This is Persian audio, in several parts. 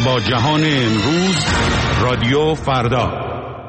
با جهان امروز رادیو فردا.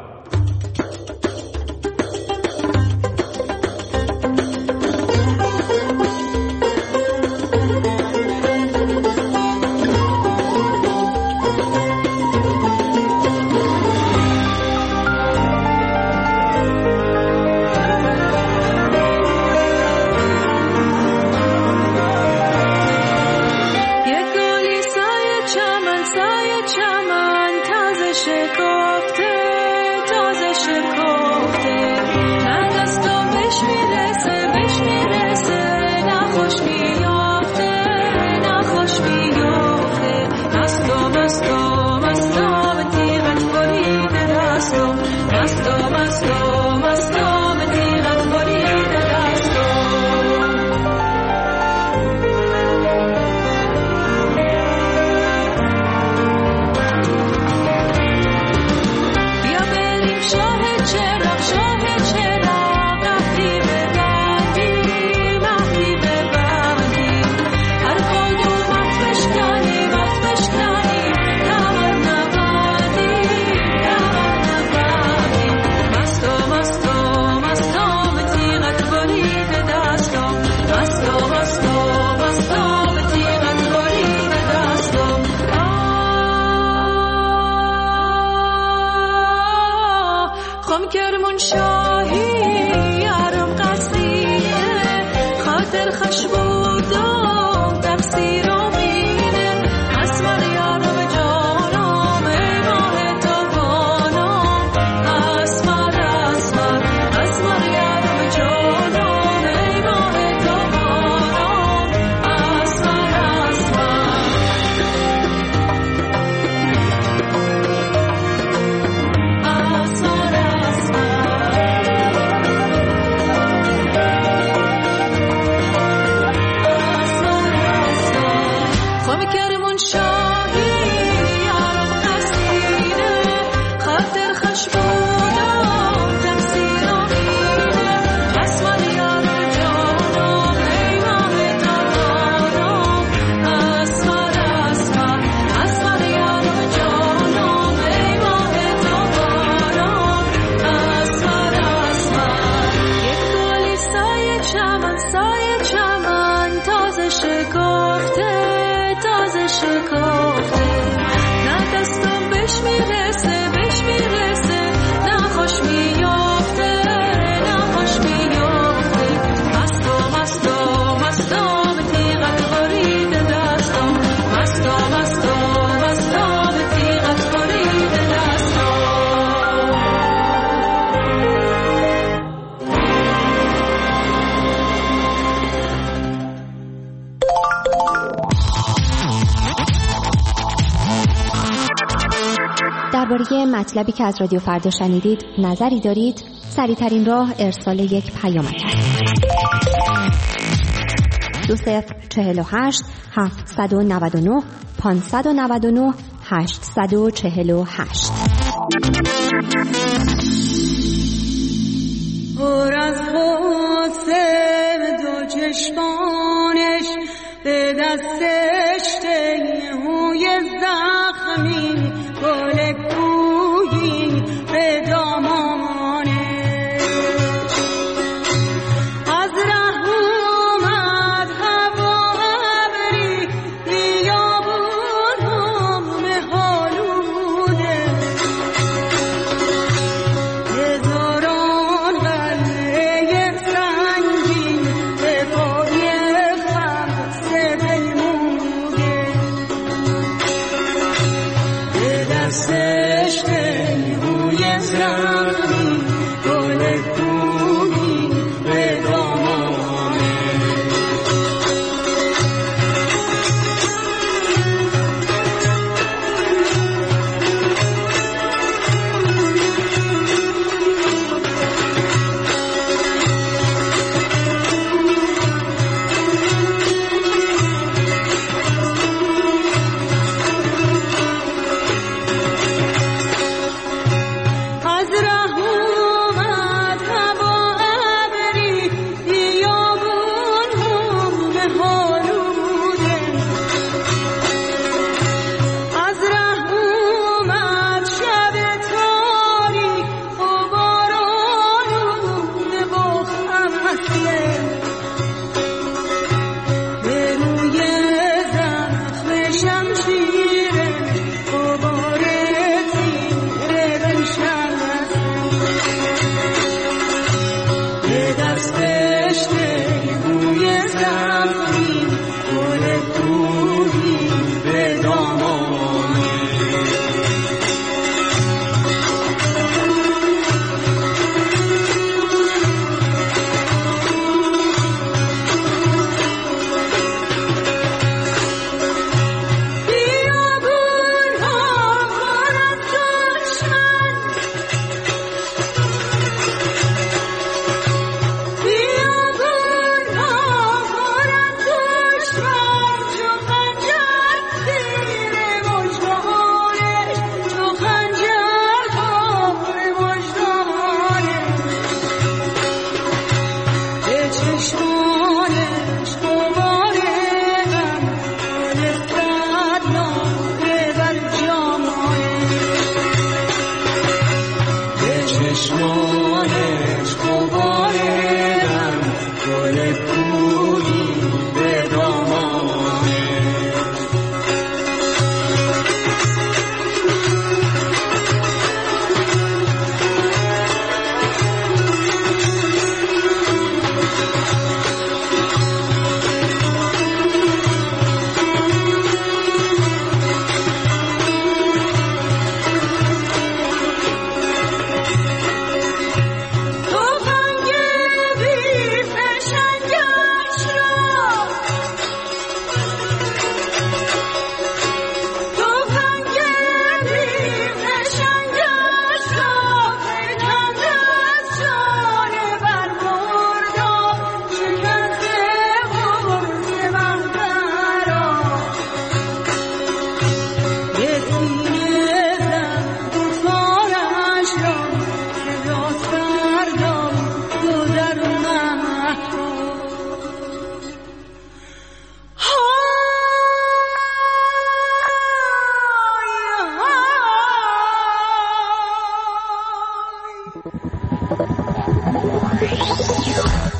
درباره مطلبی که از رادیو فردا شنیدید نظری دارید؟ سریع‌ترین راه ارسال یک پیامک است. 2048 799 599 848. پر از حسن دو چشمانش به دستش تیهوی زخمی گل کوهی به دامانش از ره اومد هوا ابری بیابون مهالوده هزاران قلعه سنگین به پای خمسه پیموده به دستش تیهوی زخمی گل کوهی به دامانش از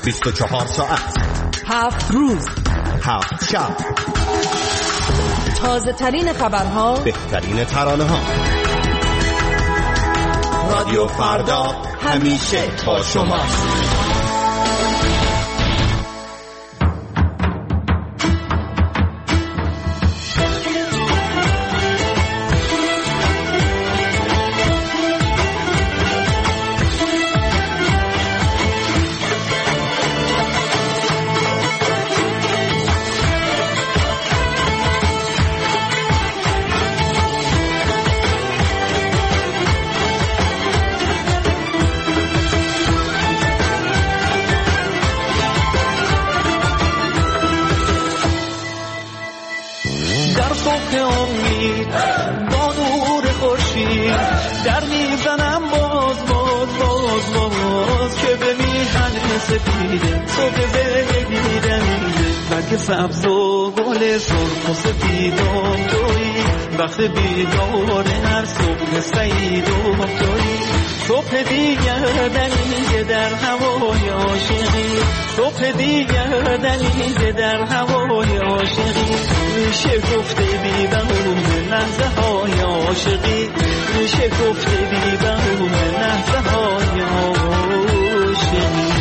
24 ساعت 7 روز 7 شب، تازه ترین خبرها، بهترین ترانه ها. رادیو فردا همیشه با شما. در میزنم باز که به میهن سفیده صبح زندگی دمیده برگ سبز و گل سرخ و سفیدم تویی، وقت بیدار هر صبح سعید و تویی، صبح دیگر دمیده در هوای عاشقی، صبح دیگر دمیده در هوای عاشقی، میشه گفته بی بهونه لحظه های عاشقی، میشه گفته بی بهونه لحظه های عاشقی.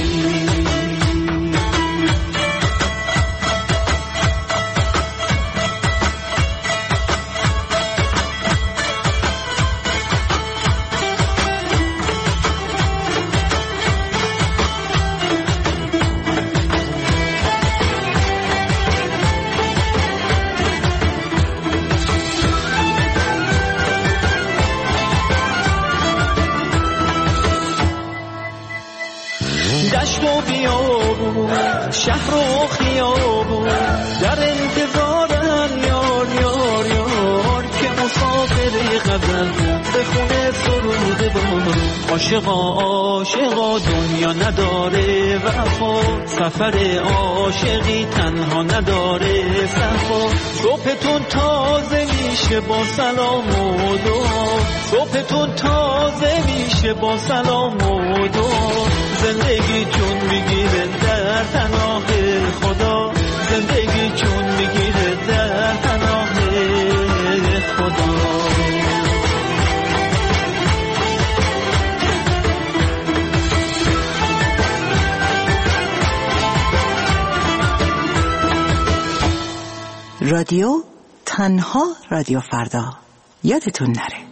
دشت و بیابون، شهر و خیابون، در انتظارن یار یار یار که مسافر غزل به خونه سرود بار. عاشقا دنیا نداره وفا، سفر عاشقی تنها نداره صفا. صبحتون تازه میشه با سلام و دعا، صبحتون تازه میشه با سلام و دعا. زندگی چون میگیره در پناه خدا، زندگی چون میگیره در پناه خدا. رادیو تنها رادیو فردا، یادتون نره.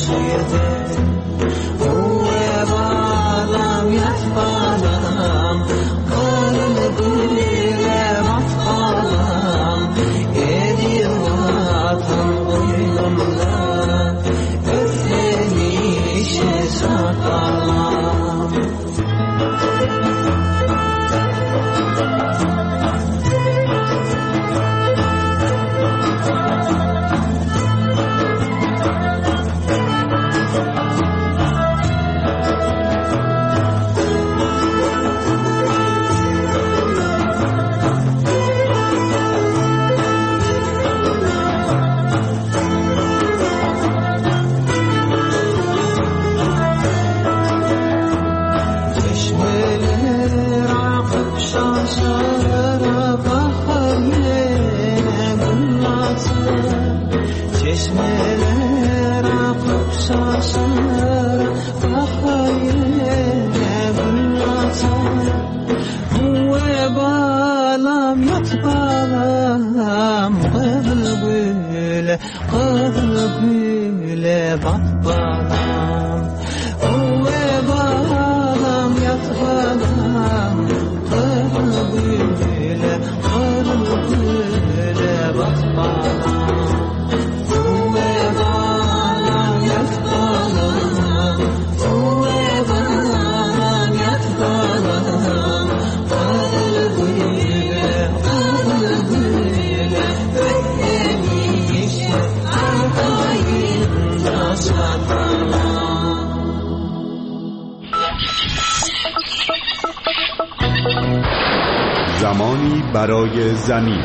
زمانی برای زمین.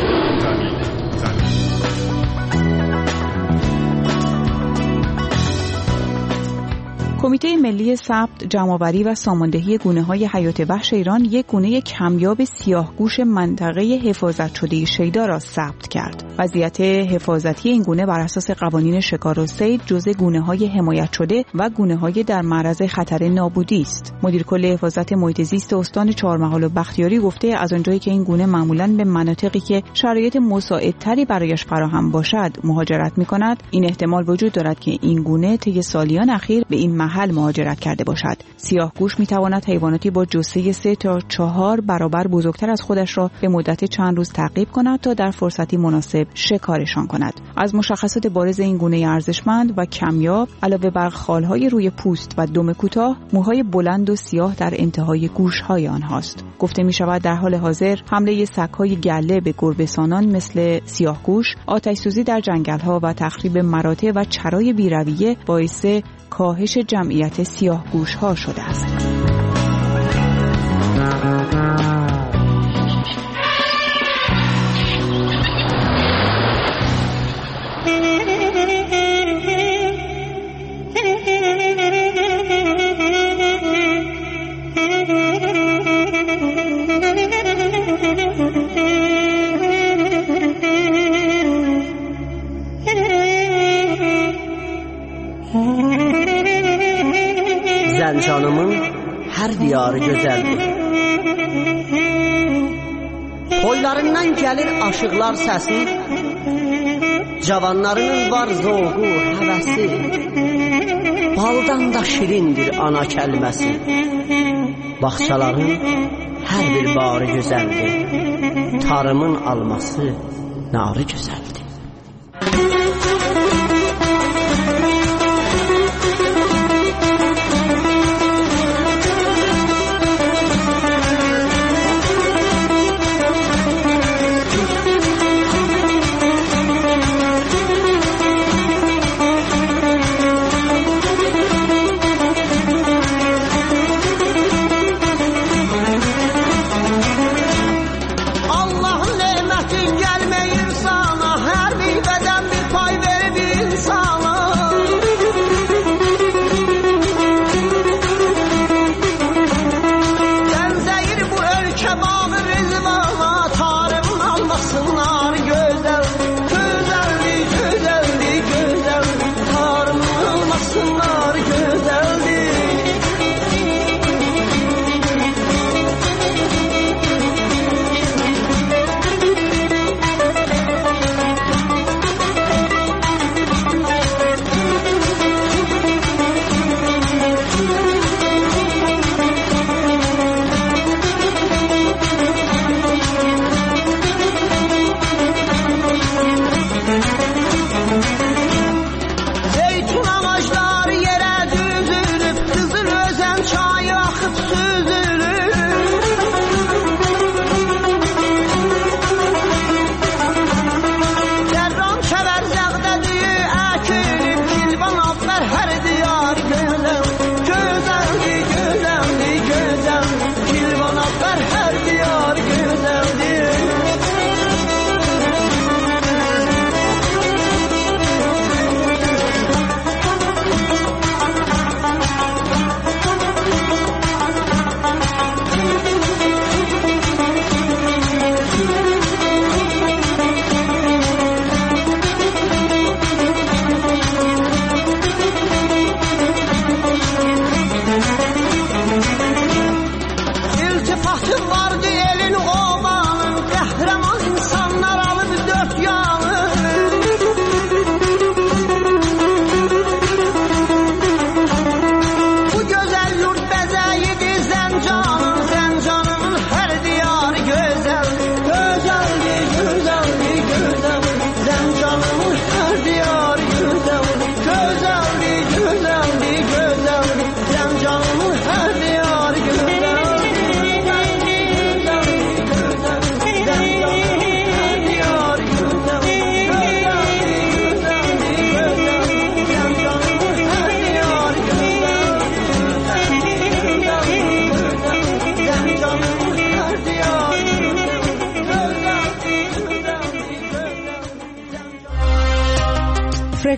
کمیته ملی ثبت، جمع‌آوری و ساماندهی گونه‌های حیات وحش ایران یک گونه کمیاب سیاهگوش منطقه حفاظت شده شیدا را ثبت کرد. وضعیت حفاظتی این گونه بر اساس قوانین شکار و صید جزء گونه‌های حمایت شده و گونه‌های در معرض خطر نابودی است. مدیر کل حفاظت محیط زیست استان چهارمحال و بختیاری گفته از آنجایی که این گونه معمولاً به مناطقی که شرایط مساعدتری برایش فراهم باشد مهاجرت می‌کند، این احتمال وجود دارد که این گونه طی سالیان اخیر به این محل مهاجرت کرده باشد. سیاهگوش می‌تواند حیواناتی با جثه 3 تا 4 برابر بزرگتر از خودش را به مدت چند روز تعقیب کند تا در فرصتی مناسب شکارشان کند. از مشخصات بارز این گونه ارزشمند و کمیاب علاوه بر خالهای روی پوست و دم کوتاه، موهای بلند و سیاه در انتهای گوش‌های آنهاست. گفته می‌شود در حال حاضر حمله سگ‌های گله به گربه‌سانان مثل سیاهگوش، آتش‌سوزی در جنگل‌ها و تخریب مراتع و چرای بی‌رویه باعث کاهش جمعیت سیاهگوش‌ها شده است. Zəncanimin hər diyarı gözəldir. Boylarından gəlir aşıqlar səsi, cavanlarının var zovqu, həvəsi, baldan da şirindir ana kəlməsi. Bağçaların hər bir barı gözəldir, tarımın alması narı gözəldir. Allah'ın nemətin gəlməyir sana,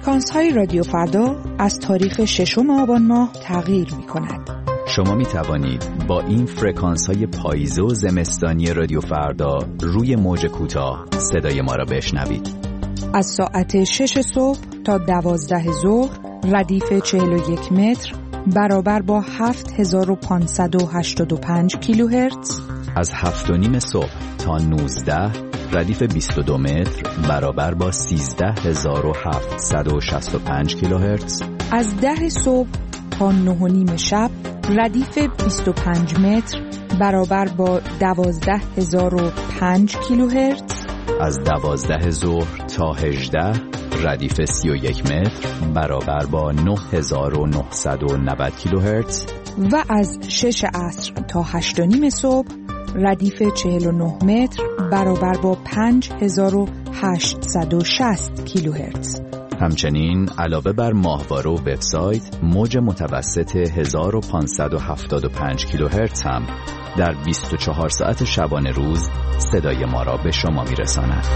فرکانس های رادیو فردا از تاریخ 6 آبان ماه تغییر می کند. شما می توانید با این فرکانس های پاییزه و زمستانی رادیو فردا روی موج کوتاه صدای ما را بشنوید. از ساعت 6 صبح تا 12 ظهر ردیف 41 متر برابر با 7585 کیلوهرتز. از 7:30 صبح تا 19 ردیف 22 متر برابر با 13765 کیلوهرتز. از 10 صبح تا 9:30 شب ردیف 25 متر برابر با 12005 کیلوهرتز. از 12 ظهر تا 18 ردیف 31 متر برابر با 9990 کیلوهرتز. و از 6 عصر تا 8:30 صبح ردیف 49 متر برابر با 5860 کیلوهرتز. همچنین علاوه بر ماهواره و وبسایت، موج متوسط 1575 کیلوهرتز هم در 24 ساعت شبانه روز صدای ما را به شما میرساند.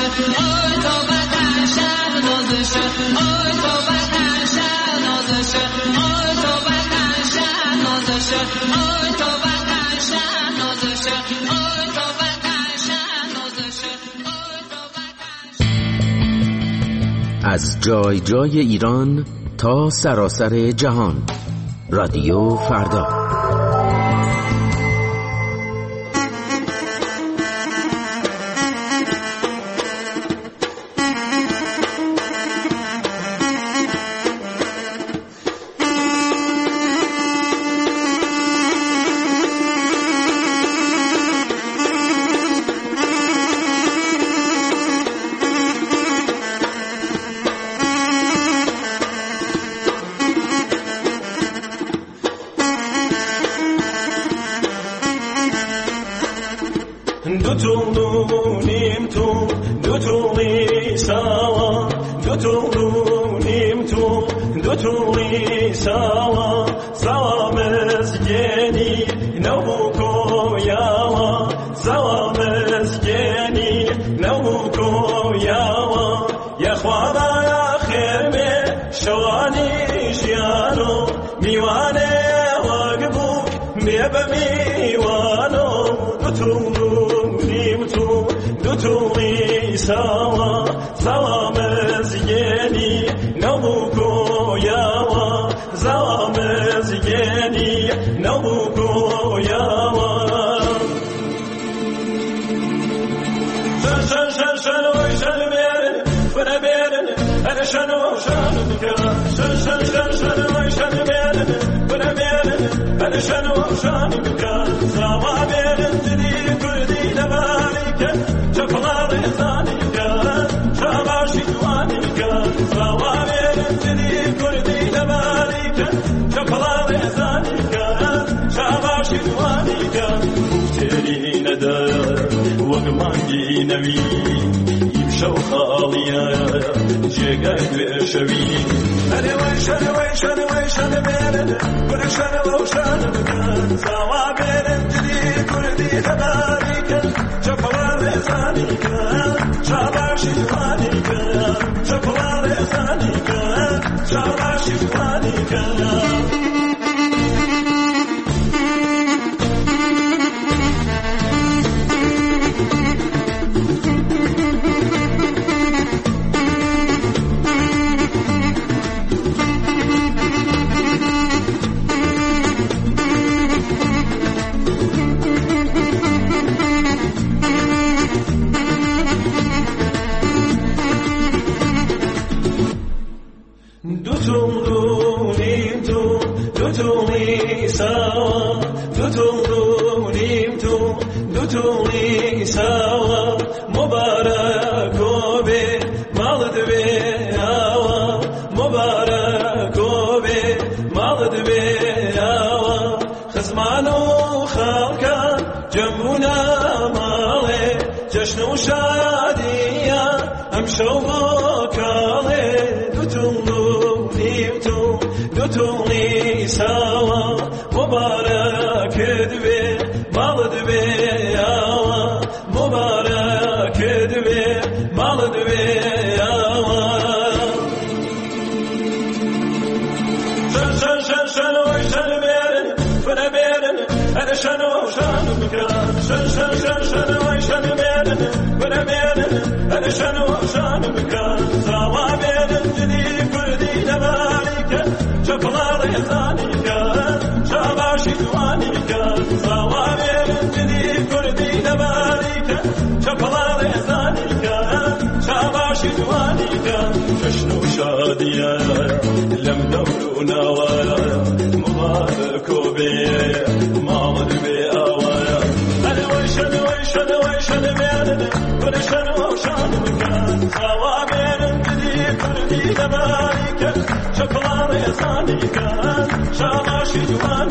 از جای جای ایران تا سراسر جهان، رادیو فردا.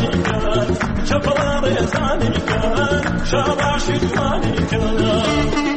شاباشی دوانی کن